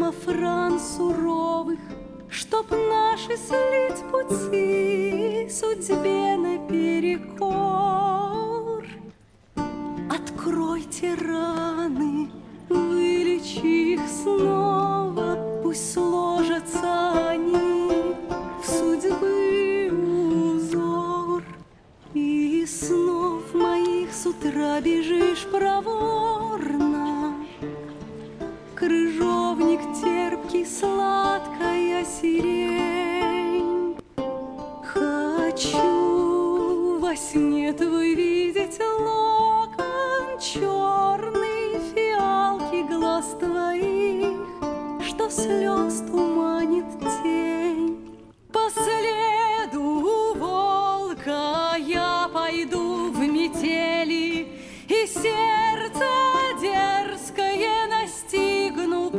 шафран суровых, чтоб наши слить пути судьбе наперекор. Откройте раны, вылечи их снова, пусть сложатся они в судьбы узор. И снов моих с утра бежишь проворно, крыжовник терпкий, сладкая сирень. Хочу во сне твой видеть локон черный, фиалки глаз твоих, что слез туманит тень. По следу волка я пойду в метели, и сердце дерзкое настигну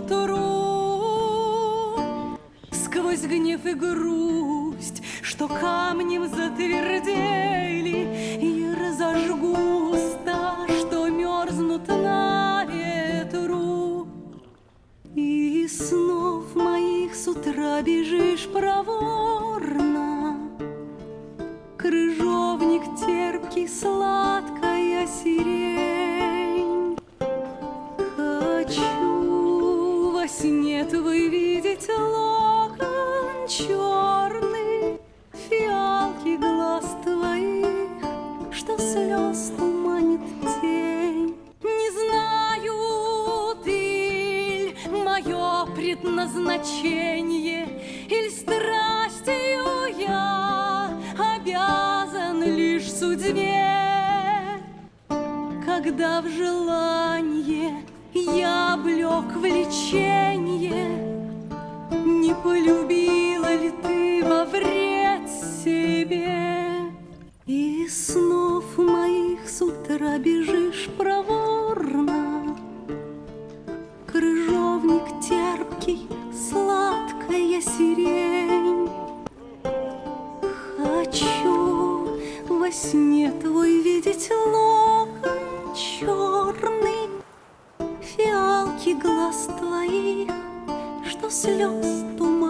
поутру. Сквозь гнев и грусть, что камнем затвердели, и разожгу уста, что мерзнут на ветру. И снов моих с утра бежишь проворно, крыжовник терпкий, сладкая сирень. Хочу во сне твой видеть локон черный, фиалки глаз твоих, что слез туманит тень. Не знаю, ты мое предназначение, иль страстью я обязан лишь судьбе. Когда в желание я облек влеченье, не полюбила ли ты во вред себе? И снов моих с утра бежишь проворно, крыжовник терпкий, сладкая сирень. Хочу во сне твой видеть локон черный, фиалки глаз твоих, что слез туман.